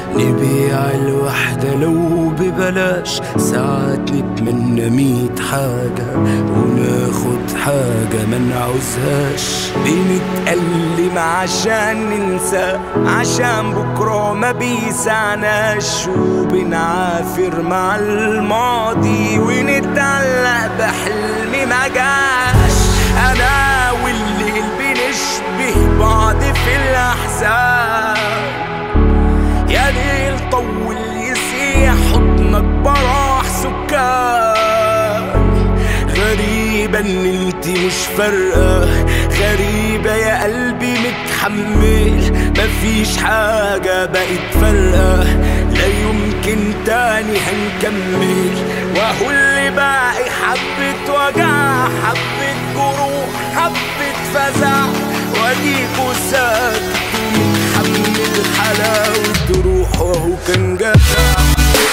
نبيع الوحدة لو ببلاش، ساعات نتمنى 100 حاجة وناخد حاجة ما نعوزهاش. بنتألم عشان ننسى، عشان بكرة ما بيسعناش، وبنعافر مع الماضي ونتعلق بحلم ما جاش. أنا والليل بنشبه بعض في الأحزان، يا ليل طول يسيح حضنك براح سكان. غريبة ان انت مش فارقة، غريبة يا قلبي متحمل، مفيش حاجة بقت فارقة، لا يمكن تاني هنكمل. وهو اللي باقي حبة وجع، حبة جروح، حبة فزع، واديكوا ساكت ومتحمل حلاوة روح وهو كان جدع.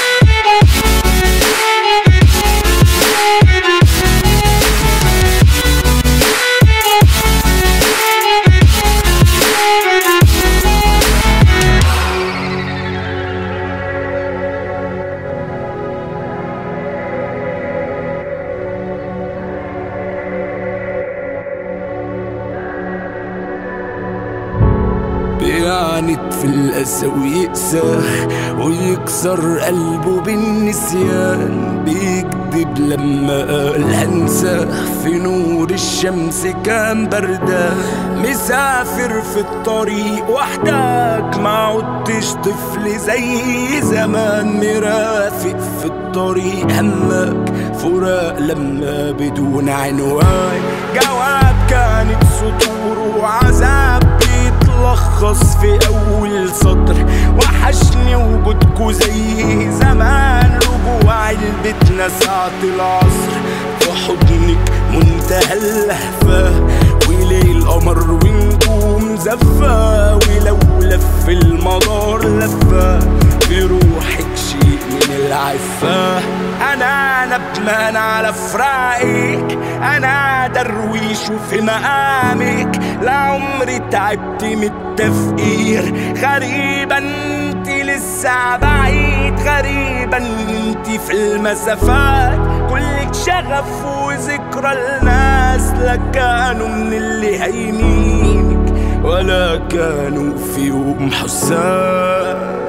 بيعاند في الأسى ويقسى ويكسر قلبه بالنسيان، بيكذب لما قال هنسى، في نور الشمس كان بردان. مسافر في الطريق وحدك، ما عدتش طفل زي زمان، مرافق في الطريق همك فراق لما بدون عنوان. جواب كانت سطور وعذاب بيتلخص في أول سطر، وحشني وجودكوا زي زمان، رجوع علبتنا ساعة العصر، في حضنك منتهى اللهفة، وليل قمر ونجوم زفة، ولو لف المدار لفة بروحك شيء من العفة. أنا ندمان على فراقك، أنا درويش وفي مقامك، لعمري تعبت من التفكير. غريبة انت لسه بعيد، غريبة انت في المسافات، كلك شغف وذكرى الناس، لا كانوا من اللي هيمينك ولا كانوا في يوم حسان.